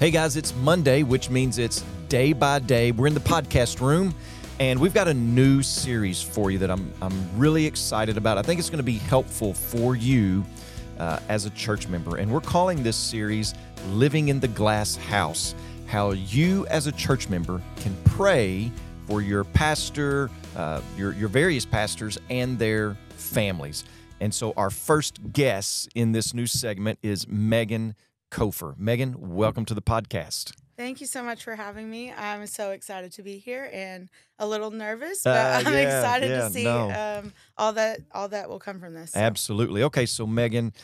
Hey guys, it's Monday, which means it's day by day. We're in the podcast room, and we've got a new series for you that I'm really excited about. I think it's going to be helpful for you as a church member, and we're calling this series Living in the Glass House, how you as a church member can pray for your pastor, your various pastors, and their families. And so our first guest in this new segment is Megan Kofer. Megan, welcome to the podcast. Thank you so much for having me. I'm so excited to be here and a little nervous, but I'm excited to see all that will come from this. So. Absolutely. Okay, so Megan,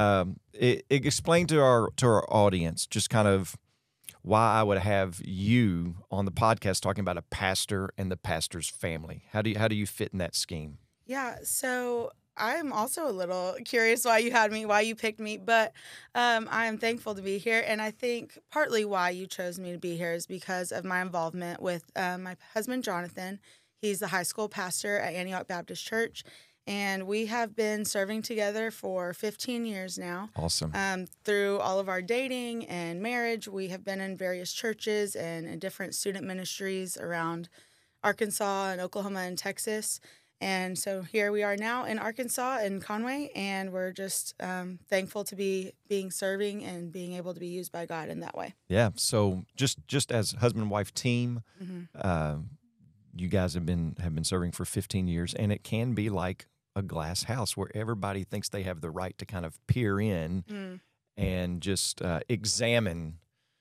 explain to our audience just kind of why I would have you on the podcast talking about a pastor and the pastor's family. How do you fit in that scheme? Yeah, so I'm also a little curious why you picked me, but I am thankful to be here. And I think partly why you chose me to be here is because of my involvement with my husband, Jonathan. He's the high school pastor at Antioch Baptist Church, and we have been serving together for 15 years now. Awesome. Through all of our dating and marriage, we have been in various churches and in different student ministries around Arkansas and Oklahoma and Texas. And so here we are now in Arkansas in Conway, and we're just thankful to be serving and being able to be used by God in that way. Yeah. So just as husband and wife team, you guys have been serving for 15 years, and it can be like a glass house where everybody thinks they have the right to kind of peer in and just examine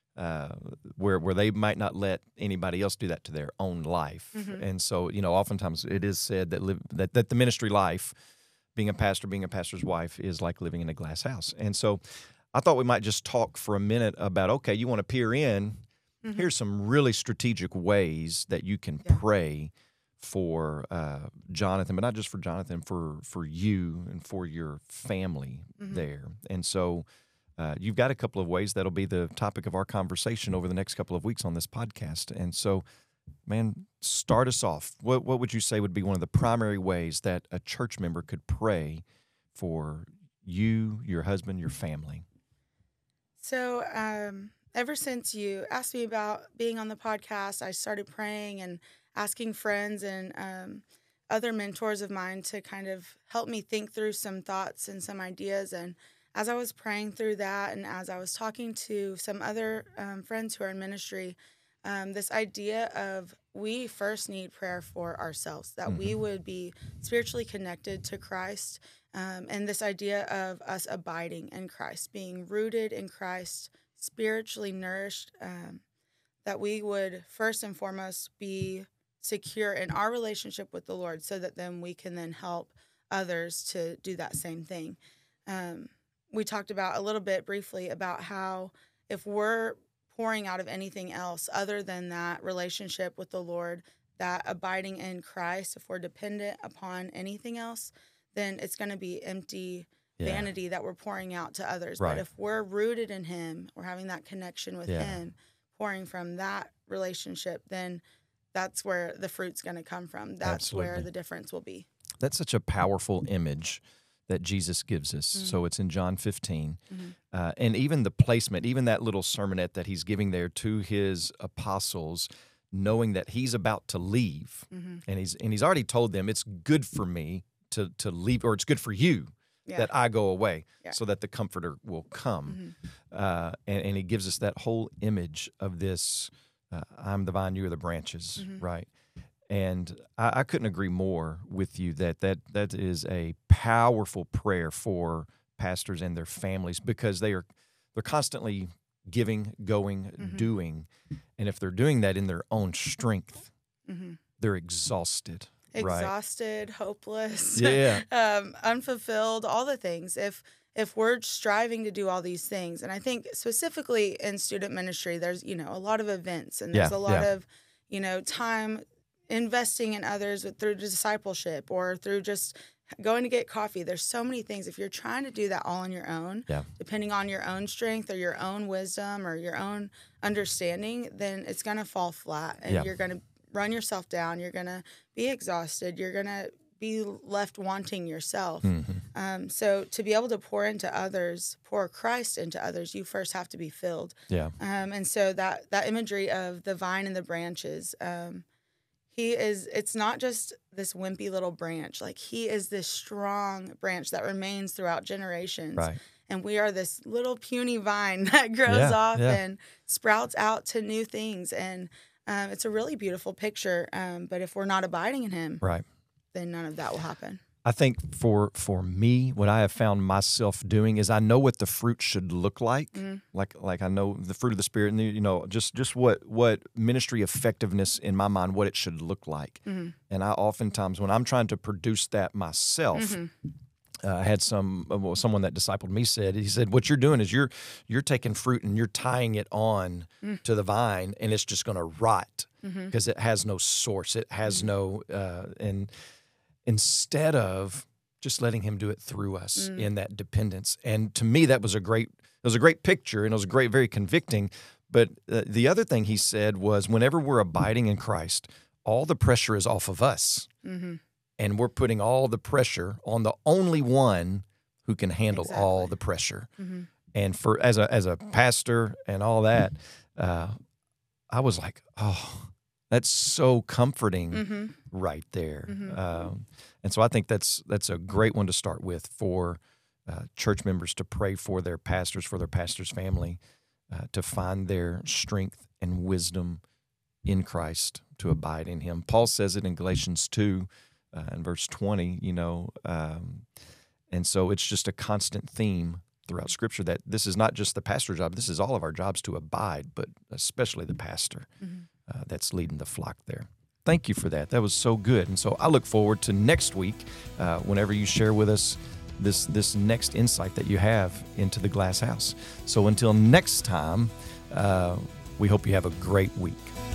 where they might not let anybody else do that to their own life. And so, oftentimes it is said that the ministry life, being a pastor's wife, is like living in a glass house. And so I thought we might just talk for a minute about, okay, you want to peer in. Here's some really strategic ways that you can pray for Jonathan, but not just for Jonathan, for you and for your family there. And so you've got a couple of ways that'll be the topic of our conversation over the next couple of weeks on this podcast. And so, man, start us off. What would you say would be one of the primary ways that a church member could pray for you, your husband, your family? So ever since you asked me about being on the podcast, I started praying and asking friends and other mentors of mine to kind of help me think through some thoughts and some ideas. And as I was praying through that, and as I was talking to some other friends who are in ministry, this idea of we first need prayer for ourselves, that we would be spiritually connected to Christ, and this idea of us abiding in Christ, being rooted in Christ, spiritually nourished, that we would first and foremost be secure in our relationship with the Lord so that then we can then help others to do that same thing. We talked about a little bit briefly about how if we're pouring out of anything else other than that relationship with the Lord, that abiding in Christ, if we're dependent upon anything else, then it's going to be empty vanity that we're pouring out to others. Right. But if we're rooted in Him, we're having that connection with Him, pouring from that relationship, then that's where the fruit's going to come from. That's where the difference will be. That's such a powerful image that Jesus gives us. So it's in John 15. And even the placement, even that little sermonette that he's giving there to his apostles, knowing that he's about to leave, and he's already told them it's good for me to leave, or it's good for you that I go away, so that the Comforter will come. And he gives us that whole image of this, I'm the vine, you are the branches, right? And I couldn't agree more with you that is a powerful prayer for pastors and their families, because they're constantly giving, going, doing. And if they're doing that in their own strength, they're exhausted. Exhausted, hopeless, unfulfilled, all the things. If we're striving to do all these things, and I think specifically in student ministry, there's a lot of events, and there's a lot of time investing in others through discipleship or through just going to get coffee. There's so many things. If you're trying to do that all on your own, depending on your own strength or your own wisdom or your own understanding, then it's going to fall flat, and you're going to run yourself down. You're going to be exhausted. You're going to be left wanting yourself. So to be able to pour Christ into others, you first have to be filled. Yeah. And so that imagery of the vine and the branches, it's not just this wimpy little branch. Like, he is this strong branch that remains throughout generations. Right. And we are this little puny vine that grows off and sprouts out to new things. And it's a really beautiful picture. But if we're not abiding in him, right, then none of that will happen. I think for me, what I have found myself doing is I know what the fruit should look like. Like I know the fruit of the Spirit, and just what ministry effectiveness in my mind, what it should look like. And I oftentimes, when I'm trying to produce that myself, I had someone that discipled me he said, what you're doing is you're taking fruit and you're tying it on to the vine, and it's just going to rot because it has no source. It has no and instead of just letting him do it through us in that dependence. And to me, that was a great picture, and it was very convicting. But the other thing he said was, whenever we're abiding in Christ, all the pressure is off of us. And we're putting all the pressure on the only one who can handle all the pressure. And for as a pastor and all that, I was like, oh, that's so comforting right there. And so I think that's a great one to start with for church members to pray for their pastors, for their pastor's family, to find their strength and wisdom in Christ, to abide in him. Paul says it in Galatians 2 in verse 20, and so it's just a constant theme throughout Scripture that this is not just the pastor's job, this is all of our jobs to abide, but especially the pastor that's leading the flock there. Thank you for that. That was so good. And so I look forward to next week whenever you share with us this next insight that you have into the glass house. So until next time, we hope you have a great week.